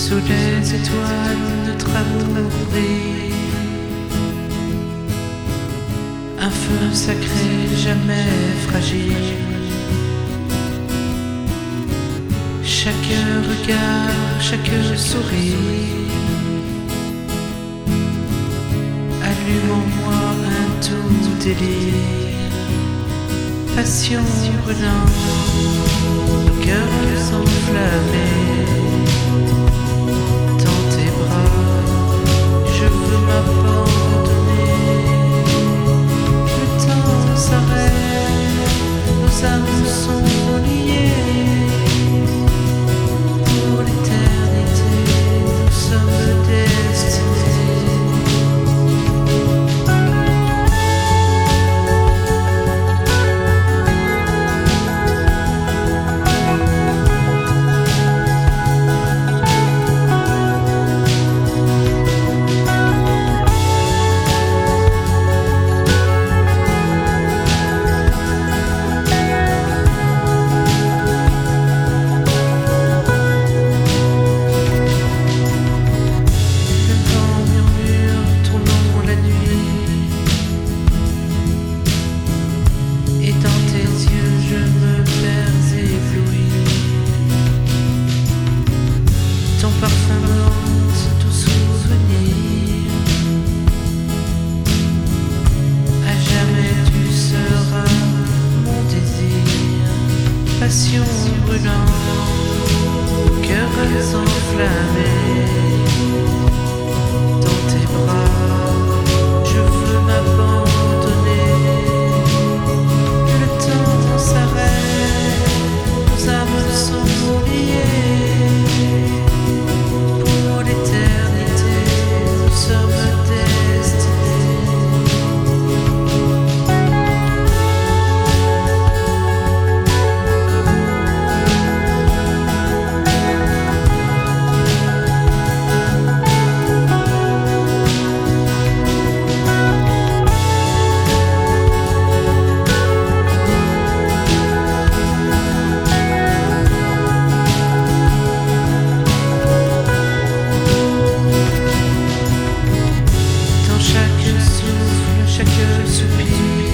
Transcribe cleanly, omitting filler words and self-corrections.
Sous les étoiles, notre amour brille. Un feu sacré, jamais fragile. Chaque regard, chaque sourire allume en moi un doux délire. Passion brûlante, cœur enflammé. Dans tes bras, je veux m'abandonner. Le temps s'arrête, nos âmes sont liées. Pour l'éternité, nous sommes destinés. Ton parfum hante tout souvenir. À jamais tu seras mon désir. Passion brûlante, cœurs enflammés. Dans tes bras, je veux m'abandonner. Le temps s'arrête, nos âmes sont liées. Chaque soupir